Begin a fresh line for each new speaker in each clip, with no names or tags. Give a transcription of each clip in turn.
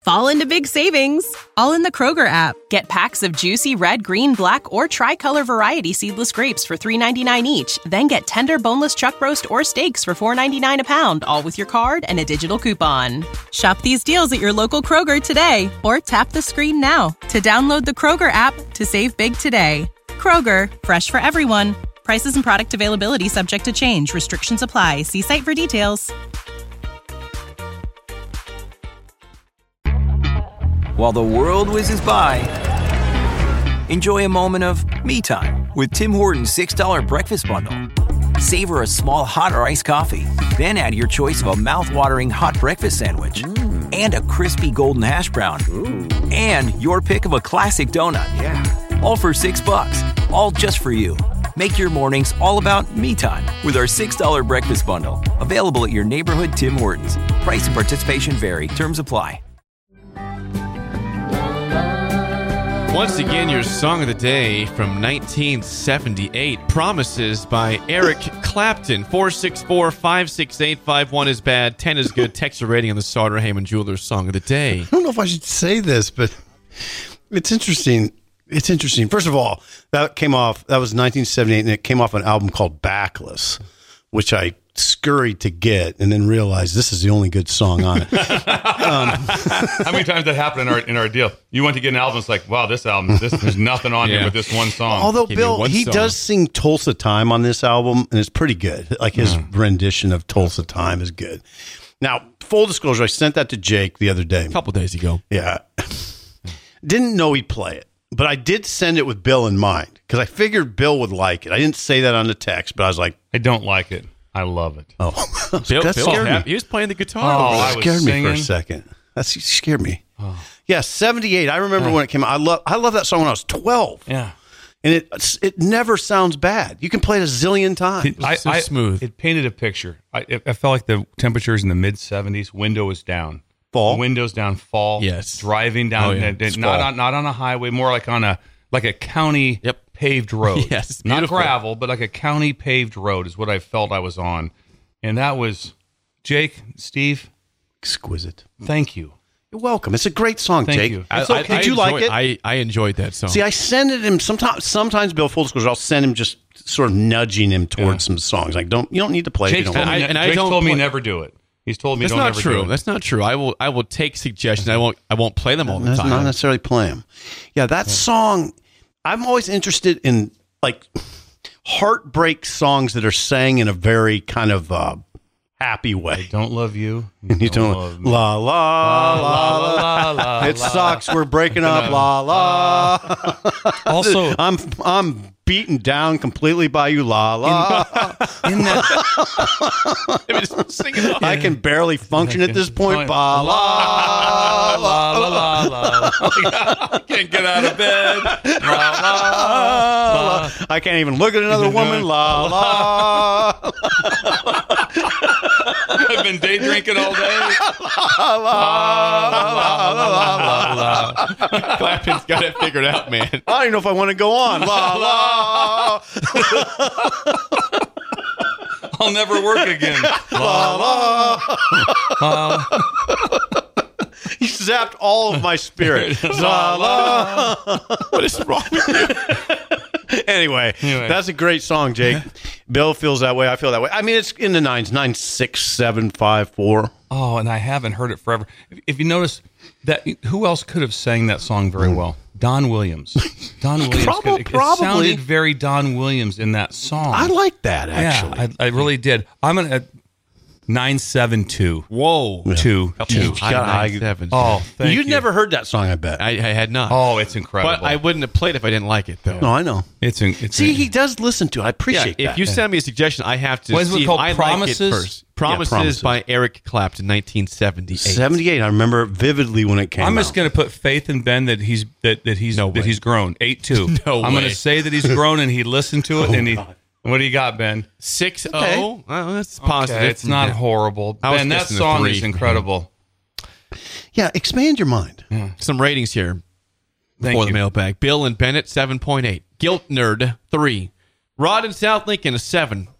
fall into big savings, all in the Kroger app. Get packs of juicy red, green, black, or tricolor variety seedless grapes for $3.99 each. Then get tender boneless chuck roast or steaks for $4.99 a pound, all with your card and a digital coupon. Shop these deals at your local Kroger today, or tap the screen now to download the Kroger app to save big today. Kroger, fresh for everyone. Prices and product availability subject to change. Restrictions apply. See site for details.
While the world whizzes by, enjoy a moment of me time with Tim Hortons $6 breakfast bundle. Savor a small hot or iced coffee, then add your choice of a mouth-watering hot breakfast sandwich and a crispy golden hash brown. Ooh. And your pick of a classic donut. Yeah. All for $6, all just for you. Make your mornings all about me time with our $6 breakfast bundle. Available at your neighborhood Tim Hortons. Price and participation vary. Terms apply.
Once again, your song of the day from 1978, Promises by Eric Clapton. 464-568-51 is bad, 10 is good. Text rating on the Sauter Heyman Jewelers song of the day.
I don't know if I should say this, but it's interesting. It's interesting. First of all, that was 1978, and it came off an album called Backless, which I scurried to get and then realized this is the only good song on it.
How many times that happened in our deal? You went to get an album, it's like, wow, there's nothing on here but this one song.
Although Bill, he does sing Tulsa Time on this album, and it's pretty good. Like his rendition of Tulsa Time is good. Now, full disclosure, I sent that to Jake the other day.
A couple days ago.
Yeah. Didn't know he'd play it, but I did send it with Bill in mind because I figured Bill would like it. I didn't say that on the text, but I was like,
I don't like it. I love it.
Oh,
that scared me. He was playing the guitar.
That scared me for a second. That scared me. Oh. Yeah, 78. I remember when it came out. I love that song when I was 12.
Yeah.
And it never sounds bad. You can play it a zillion times.
It's so smooth.
It painted a picture. I felt like the temperatures in the mid-70s, window was down.
Fall?
Windows down, fall.
Yes.
Driving down, not on a highway, more like on a county paved road.
Yes,
not gravel, but like a county paved road is what I felt I was on. And that was, Jake, Steve.
Exquisite.
Thank you.
You're welcome. It's a great song,
Thank
Jake.
you.
It's okay. Did you like it?
I enjoyed that song.
See, I send it him sometimes, Bill, full disclosure, I'll send him just sort of nudging him towards some songs. Like, you don't need to play
Jake
it.
Jake told me never do it. He's told me
That's
don't
not
ever
true.
do it.
That's not true. I will take suggestions. I won't play them all the time.
Not necessarily play them. Yeah, that song, I'm always interested in like heartbreak songs that are sang in a very kind of happy way.
I don't love you.
And you don't
love me.
La la la la la. It sucks. We're breaking up. La la.
Also,
I'm beaten down completely by you. La la.
In that,
I can barely function at this point. La la la la la.
I can't get out of bed. La, la, la.
I can't even look at another woman. La la.
I've been day drinking all day.
La la.
Clapton's got it figured out, man.
I don't even know if I want to go on. La la.
I'll never work again.
La la. He zapped all of my spirit. La la.
What is wrong with you?
Anyway, that's a great song, Jake. Bill feels that way. I feel that way. I mean, it's in the 9s, 9, 6, 7, 5, 4.
Oh, and I haven't heard it forever. If you notice that, who else could have sang that song very well? Don Williams. Don Williams.
Probably.
It sounded very Don Williams in that song.
I like that, actually.
Yeah, I really did. I'm going to 972.
Whoa.
Yeah.
2.
High 7.
Oh, thank you.
You'd never heard that song, I bet.
I had not.
Oh, it's incredible.
But I wouldn't have played if I didn't like it, though.
No, I know.
See,
he does listen to it. I appreciate that.
If you send me a suggestion, I have to
What is it
see
called?
if I
Promises?
like it first. Promises by Eric Clapton, 1978.
78. I remember it vividly when it came out.
I'm just going to put faith in Ben that he's grown. 8-2.
No
I'm going
way.
to say that he's grown and he listened to it and he.
God.
What do you got, Ben?
6-0.
Okay.
Well, that's positive.
Okay, it's not horrible.
I was
Ben, that
guessing a
song
3.
is incredible.
Yeah, expand your mind.
Some ratings here
Thank
before the
you.
mailbag. Bill and Bennett, 7.8. Guilt Nerd, 3. Rod and South Lincoln, a 7.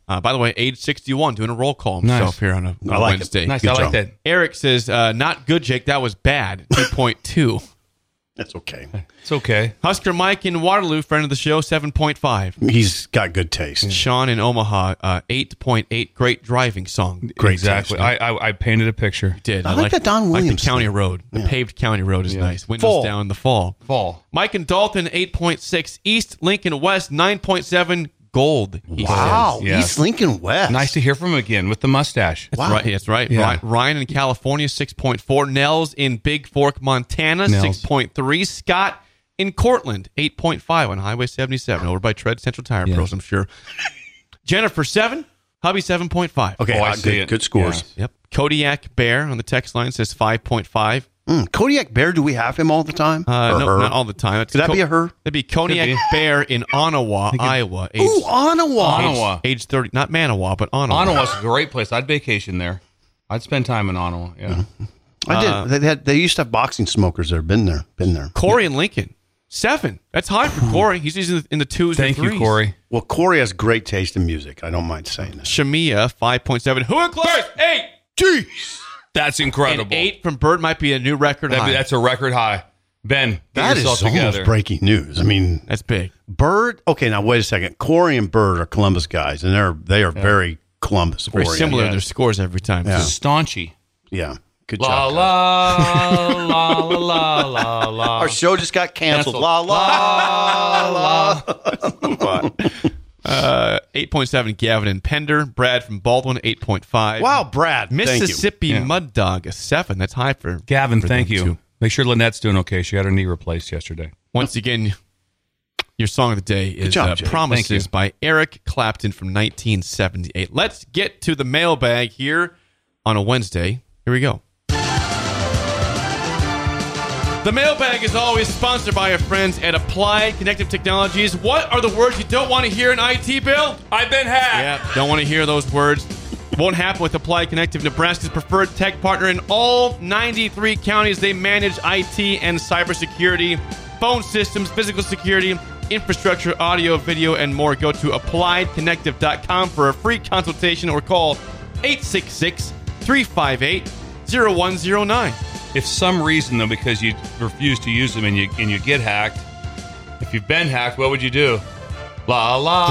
By the way, age 61, doing a roll call himself here on a Wednesday.
Nice,
Good
I like
job.
that.
Eric says, not good, Jake. That was bad. 2.2.
That's okay.
It's okay.
Husker Mike in Waterloo, friend of the show, 7.5.
He's got good taste.
Sean in Omaha, 8.8. Great driving song.
Great
Exactly.
taste.
I painted a picture.
Did.
I like that Don
like
Williams
the county
thing.
road. The paved county road is nice. Windows
Fall.
down in the fall.
Fall.
Mike and Dalton, 8.6. East Lincoln West, 9.7. Gold. He
Wow.
says.
Yes.
East Lincoln West.
Nice to hear from him again with the mustache.
That's right. That's right.
Yeah.
Ryan in California, 6.4. Nels in Big Fork, Montana,
Nels.
6.3. Scott in Cortland, 8.5 on Highway 77, over by Tread Central Tire Pros, I'm sure. Jennifer, 7. Hubby, 7.5.
Okay,
Oh, I see it.
good scores.
Yep. Kodiak Bear on the text line says 5.5.
Kodiak Bear, do we have him all the time? Or
No,
her?
not all the time.
Could that be a her?
That'd be Kodiak
Could be.
Bear in Onawa, Iowa.
Ooh, Onawa.
Onawa.
Age 30. Not Manawa, but Onawa.
Onawa's a great place. I'd vacation there. I'd spend time in Onawa. Yeah.
I did. They used to have boxing smokers there. Been there.
Corey in Lincoln, 7. That's high for Corey. He's usually in the 2s
Thank
and 3s.
you, Corey.
Well, Corey has great taste in music. I don't mind saying that.
Shamia, 5.7. Who and Clark, 8.
Jeez.
That's
And
incredible.
8 from Bird might be a new record high.
That's a record high. Ben, get
That is
yourself
almost
together.
breaking news. I mean,
That's big.
Bird. Okay, now wait a second. Corey and Bird are Columbus guys, and they are very Columbus
Very
oriented.
similar to
Yeah.
their scores every time.
Yeah.
too.
Staunchy.
Yeah, good
La
job.
la la la la la la.
Our show just got canceled.
Canceled.
La la la.
8.7, Gavin and Pender. Brad from Baldwin, 8.5.
Wow, Brad.
Mississippi
Yeah.
Mud Dog, a 7. That's high for
Gavin,
for
thank
them,
you.
too.
Make sure Lynette's doing okay. She had her knee replaced yesterday.
Once again, your song of the day is
job, Jay.
Promises
Thank you.
by Eric Clapton from 1978. Let's get to the mailbag here on a Wednesday. Here we go. The mailbag is always sponsored by our friends at Applied Connective Technologies. What are the words you don't want to hear in IT, Bill?
I've been hacked.
Yeah, don't want to hear those words. Won't happen with Applied Connective, Nebraska's preferred tech partner in all 93 counties. They manage IT and cybersecurity, phone systems, physical security, infrastructure, audio, video, and more. Go to appliedconnective.com for a free consultation or call 866-358-0109.
If some reason though, because you refuse to use them and you get hacked, if you've been hacked, what would you do? La la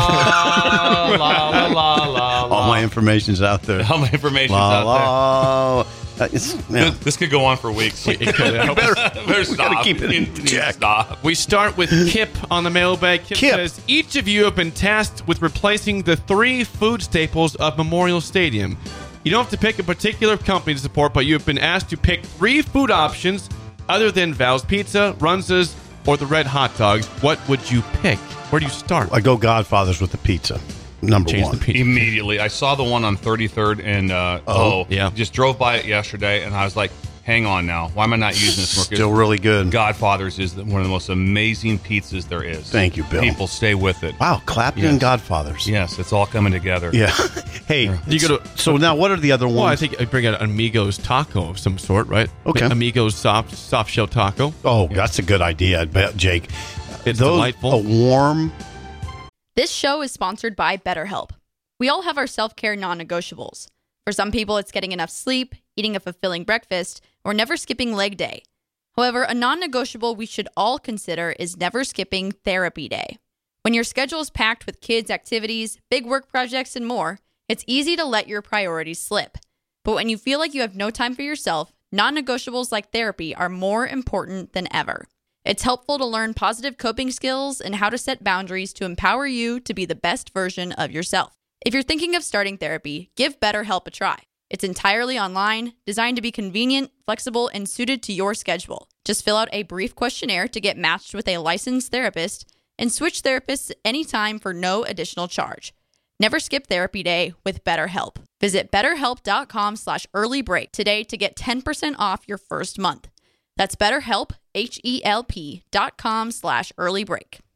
la la la la.
All my information's out there.
All my information's
La
out
la. Yeah.
This could go on for weeks.
It could.
Better stop.
keep it in
You need to
check.
Stop.
We start with Kip on the mailbag. Kip says, each of you have been tasked with replacing the 3 food staples of Memorial Stadium. You don't have to pick a particular company to support, but you have been asked to pick 3 food options other than Val's Pizza, Runza's, or the Red Hot Dogs. What would you pick? Where do you start?
I go Godfather's with the pizza. Number
Change
one.
the pizza.
Immediately. I saw the one on 33rd and
yeah.
just drove by it yesterday and I was like, hang on now. Why am I not using this more? 'Cause
Still really good.
Godfather's is one of the most amazing pizzas there is.
Thank you, Bill.
People stay with it.
Wow, Clapton
Yes.
and Godfather's.
Yes, it's all coming together.
Yeah. Hey,
You go to-
so now what are the other ones?
Well, I think I bring out an Amigos taco of some sort, right?
Okay.
Amigos soft shell taco.
Oh, that's a good idea, I bet, Jake.
It's
Those,
delightful.
A warm.
This show is sponsored by BetterHelp. We all have our self-care non-negotiables. For some people, it's getting enough sleep, eating a fulfilling breakfast, or never skipping leg day. However, a non-negotiable we should all consider is never skipping therapy day. When your schedule is packed with kids' activities, big work projects, and more, it's easy to let your priorities slip. But when you feel like you have no time for yourself, non-negotiables like therapy are more important than ever. It's helpful to learn positive coping skills and how to set boundaries to empower you to be the best version of yourself. If you're thinking of starting therapy, give BetterHelp a try. It's entirely online, designed to be convenient, flexible, and suited to your schedule. Just fill out a brief questionnaire to get matched with a licensed therapist and switch therapists anytime for no additional charge. Never skip therapy day with BetterHelp. Visit betterhelp.com/earlybreak today to get 10% off your first month. That's BetterHelp, HELP.com/earlybreak.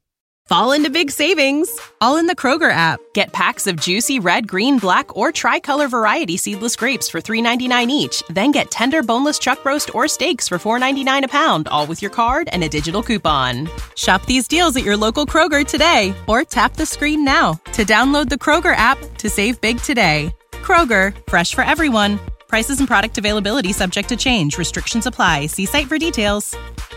Fall into big savings, all in the Kroger app. Get packs of juicy red, green, black, or tricolor variety seedless grapes for $3.99 each. Then get tender boneless chuck roast or steaks for $4.99 a pound, all with your card and a digital coupon. Shop these deals at your local Kroger today, or tap the screen now to download the Kroger app to save big today. Kroger, fresh for everyone. Prices and product availability subject to change. Restrictions apply. See site for details.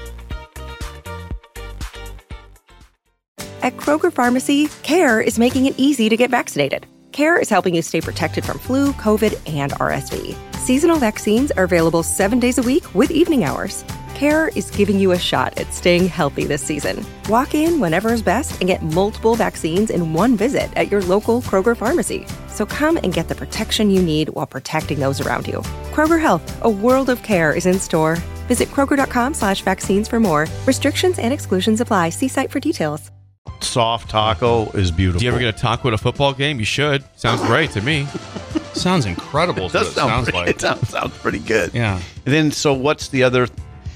At Kroger Pharmacy, CARE is making it easy to get vaccinated. CARE is helping you stay protected from flu, COVID, and RSV. Seasonal vaccines are available 7 days a week with evening hours. CARE is giving you a shot at staying healthy this season. Walk in whenever is best and get multiple vaccines in one visit at your local Kroger Pharmacy. So come and get the protection you need while protecting those around you. Kroger Health, a world of care, is in store. Visit Kroger.com/vaccines for more. Restrictions and exclusions apply. See site for details.
Soft taco is beautiful.
Do you ever get a taco at a football game? You should. Sounds great to me.
Sounds incredible.
It does sound
like.
It sounds pretty good.
Yeah.
And then, so what's the other?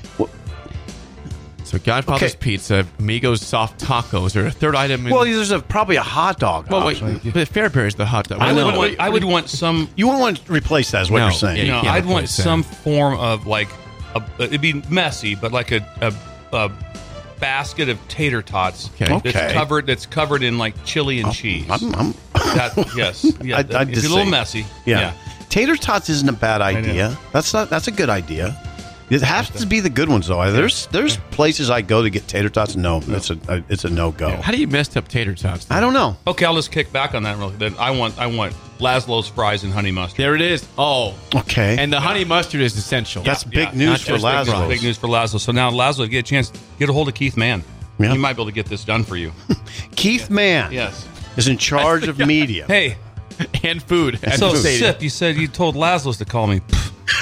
So Godfather's Pizza, Amigos soft tacos, or a third item.
Well, there's probably a hot dog.
Well, wait, but Fairbury's the hot dog.
I would want some.
You wouldn't want to replace that, is what
No,
you're saying.
yeah,
No, I'd want
replace that.
some form of like, it'd be messy, but like a basket of tater tots.
Okay.
That's covered in like chili and cheese. Yes. Yeah.
I'd
It's
just
a little
say-
messy.
Yeah. Tater tots isn't a bad idea. That's a good idea. It has to be the good ones though. There's places I go to get tater tots. No, it's a no go.
How do you mess up tater tots?
I don't know.
Okay, I'll just kick back on that real quick. Then I want Laszlo's fries and honey mustard.
There it is. Oh,
Okay.
and the honey mustard is essential.
That's big
Yeah,
news
not
for
just the
Laszlo.
fries.
Big news for Laszlo. So now Laszlo, get a chance, get a hold of Keith Mann.
Yeah.
He might be able to get this done for you.
Keith Mann
Yes.
is in charge of media.
Hey,
and food. And
so
food.
Sip, you said you told Laszlo's to call me.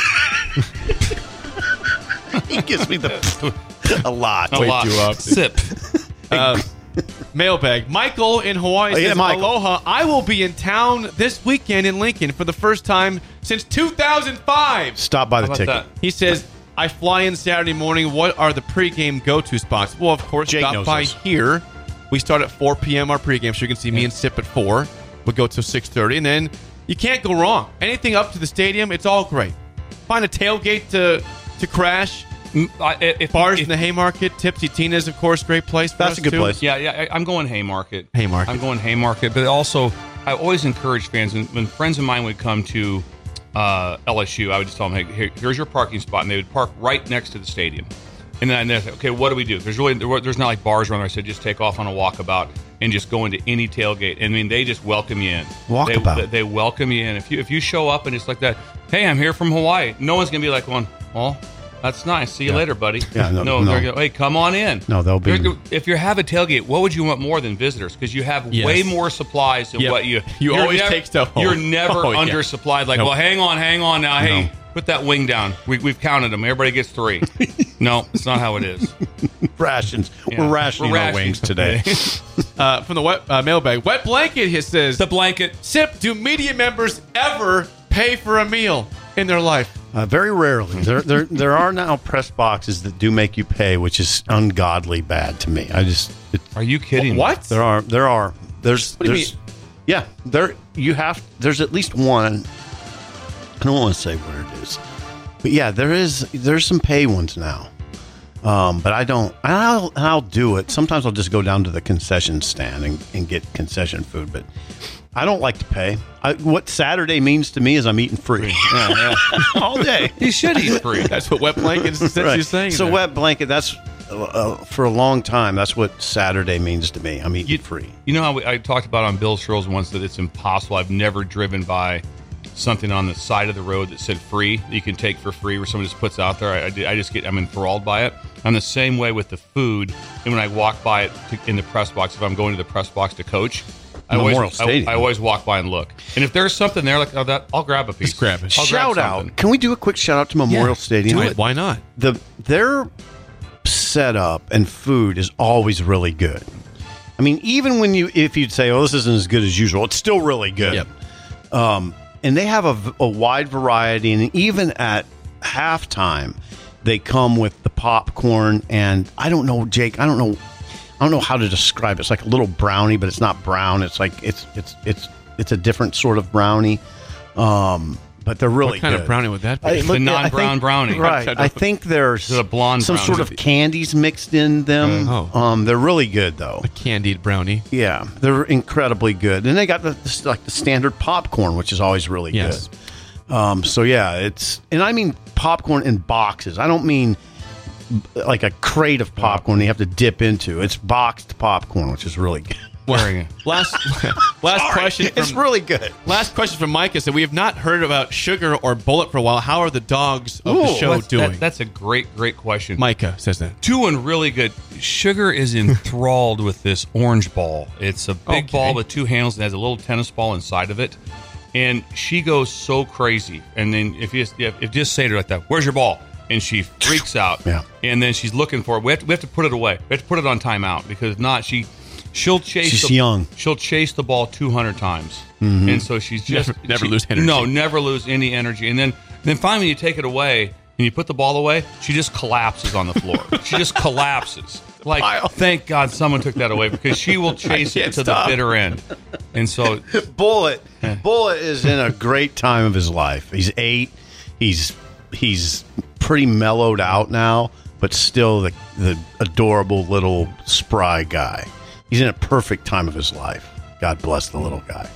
He gives me a lot.
A lot.
too often.
Sip.
Mailbag. Michael in Hawaii says,
Michael.
Aloha, I will be in town this weekend in Lincoln for the first time since 2005.
Stop by the
How about
ticket.
that?
He says, I fly in Saturday morning. What are the pregame go-to spots? Well, of course,
Jake
stop
knows
by
this.
here. We start at 4 p.m. our pregame, so you can see me and Sip at 4. We'll go till 6:30, and then you can't go wrong. Anything up to the stadium, it's all great. Find a tailgate to crash. Bars in the Haymarket. Tipsy Tina's, of course, great place for
That's
us,
a good
too.
place.
Yeah, I'm going Haymarket.
Haymarket.
I'm going Haymarket, but also I always encourage fans when friends of mine would come to LSU, I would just tell them, hey, here's your parking spot, and they would park right next to the stadium. And then they'd say, okay, what do we do? There's not like bars around there. I said, just take off on a walkabout and just go into any tailgate. I mean, they just welcome you in.
Walkabout.
They welcome you in. If you show up and it's like that, hey, I'm here from Hawaii. No one's gonna be like, well, that's nice. See you later, buddy.
Yeah, no.
They're gonna, hey, come on in.
No, they'll be-
If you have a tailgate, what would you want more than visitors? Because you have
Yes.
way more supplies than
Yep.
what
You
you're
always take stuff home.
You're never
Oh, yeah.
undersupplied. Like,
Nope.
well, hang on now. Hey, put that wing down. We've counted them. Everybody gets 3. No, it's not how it is.
Rations.
Yeah.
We're rationing
We're
our
rationing.
wings today.
From the wet mailbag. Wet Blanket, he says,
The blanket.
Sip, do media members ever pay for a meal in their life?
Very rarely. There are now press boxes that do make you pay, which is ungodly bad to me.
Are you kidding?
What?
There are. There's.
What do you
there's- Yeah, there. You have. There's at least one. I don't want to say what it is, but yeah, there's some pay ones now. But I don't. I'll do it. Sometimes I'll just go down to the concession stand and get concession food, but I don't like to pay. What Saturday means to me is I'm eating free.
Yeah.
all day.
You should eat free.
That's what Wet Blanket is essentially saying.
So
there.
Wet Blanket, that's for a long time, that's what Saturday means to me. I'm eating free.
You know how I talked about on Bill Shirl's once that it's impossible. I've never driven by something on the side of the road that said free, that you can take for free, where someone just puts out there. I'm enthralled by it. I'm the same way with the food. And when I walk by it in the press box, if I'm going to the press box to coach, I always walk by and look. And if there's something there like that, I'll grab a piece.
Just grab it.
I'll grab
Shout
something.
out. Can we do a quick shout out to Memorial Stadium?
Do it. Why not?
Their setup and food is always really good. I mean, even if you'd say, "Oh, this isn't as good as usual," it's still really good.
Yep.
And they have a wide variety, and even at halftime, they come with the popcorn. And I don't know, Jake. I don't know. I don't know how to describe it. It's like a little brownie, but it's not brown. It's like it's a different sort of brownie. But they're really
what kind
good.
of brownie would that be?
The non-brown brownie.
Right. I think there's
a blonde
some
brownie.
sort of candies mixed in them. They're really good, though.
A candied brownie.
Yeah, they're incredibly good. And they got the standard popcorn, which is always really
Yes.
good. So, yeah, and I mean popcorn in boxes. I don't mean like a crate of popcorn you have to dip into. It's boxed popcorn, which is really good.
Last question.
It's really good.
Last question from Micah said, we have not heard about Sugar or Bullet for a while. How are the dogs of the show doing?
That's a great question.
Micah says that.
Doing really good. Sugar is enthralled with this orange ball. It's a big ball with two handles and has a little tennis ball inside of it. And she goes so crazy. And then if you just say to her like that, "Where's your ball?" And she freaks out.
Yeah.
And then she's looking for it. We have to put it away. We have to put it on timeout because if not, she'll chase.
She's young.
She'll chase the ball 200 times, and so she's just
never lose energy.
No, never lose any energy. And then finally, you take it away and you put the ball away. She just collapses on the floor. She just collapses. Like, thank God someone took that away because she will chase it to the bitter end. And so,
Bullet is in a great time of his life. He's 8. He's pretty mellowed out now, but still the adorable little spry guy. He's in a perfect time of his life. God bless the little guy.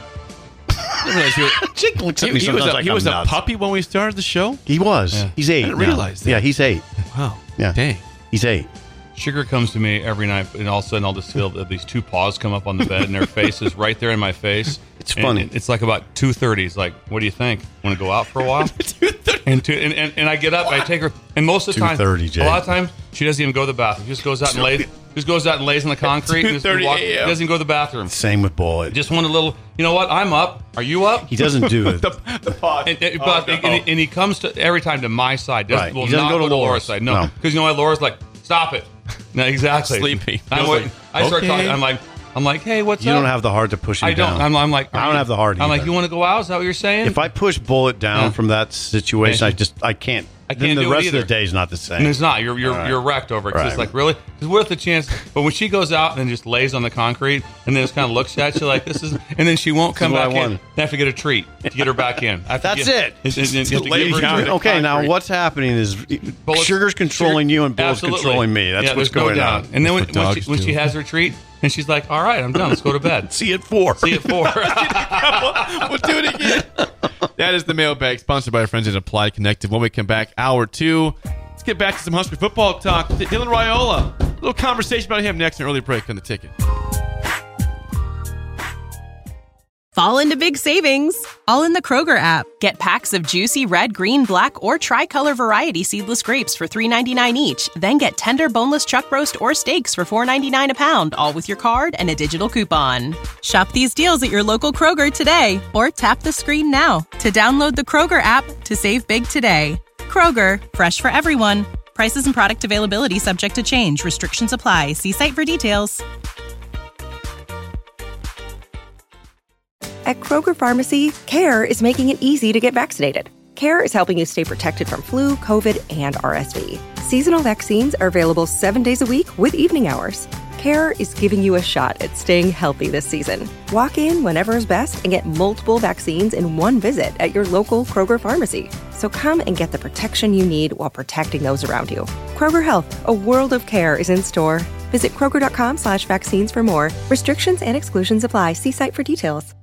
Jake looks at me sometimes like
he was
I'm
a
nuts.
puppy when we started the show?
He was.
Yeah.
He's 8
I didn't
now.
realize that.
Yeah, he's 8.
Wow.
Yeah.
Dang.
He's 8.
Sugar comes to me every night, and all of a sudden I'll just feel that these two paws come up on the bed, and their face is right there in my face.
It's funny.
And it's like about 2:30. It's like, what do you think? Want to go out for a while? 2:30. And I get up, I take her, and most of the time,
2:30, Jay.
a lot of times, she doesn't even go to the bathroom. She just goes out and lays. Just goes out and lays on the concrete. And just
2:30 a.m.
doesn't go to the bathroom.
Same with Bullet.
Just want a little. You know what? I'm up. Are you up?
He doesn't do it.
The pod.
And he comes to every time to my side.
Right.
Will
He doesn't
not
go to
go to
Laura's.
Laura's side. No,
No.
because you know why? Laura's like, stop it. No, exactly.
Sleepy.
I start talking. I'm like, hey, what's
You
up?
don't have the heart to push him
I don't.
down.
I'm like,
I don't have the heart
I'm like,
either.
you want to go out? Is that what you're saying?
If I push Bullet down from that situation, I can't.
I can't
Then the
do it
rest of
either.
the day is not the same.
And it's not. You're
Right.
wrecked over it. 'Cause it's
Right.
like, really? Because what if the chance? But when she goes out and just lays on the concrete and then just kind of looks at you like this is, and then she won't come
what
back
I
in.
want.
I have to get a treat to get her back in. I have to
That's
get-
it.
You have to
lay
give her a
down.
treat.
Okay, now
Concrete.
what's happening is
Bullets-
Sugar's controlling you and Bullet's
Absolutely.
controlling me. That's
Yeah,
what's
let's go
going
down.
on.
And then when
That's what dogs
she
do.
has her treat, and she's like, all right, I'm done. Let's go to bed.
See you at 4.
See you at 4.
We'll do it again. That is the mailbag, sponsored by our friends at Applied Connective. When we come back, hour 2, let's get back to some Husker football talk. Dylan Raiola. A little conversation about him next, an early break on the ticket.
Fall into big savings, all in the Kroger app. Get packs of juicy red, green, black, or tricolor variety seedless grapes for $3.99 each. Then get tender boneless chuck roast or steaks for $4.99 a pound, all with your card and a digital coupon. Shop these deals at your local Kroger today, or tap the screen now to download the Kroger app to save big today. Kroger, fresh for everyone. Prices and product availability subject to change. Restrictions apply. See site for details.
At Kroger Pharmacy, CARE is making it easy to get vaccinated. CARE is helping you stay protected from flu, COVID, and RSV. Seasonal vaccines are available 7 days a week with evening hours. CARE is giving you a shot at staying healthy this season. Walk in whenever is best and get multiple vaccines in one visit at your local Kroger Pharmacy. So come and get the protection you need while protecting those around you. Kroger Health, a world of care, is in store. Visit Kroger.com/vaccines for more. Restrictions and exclusions apply. See site for details.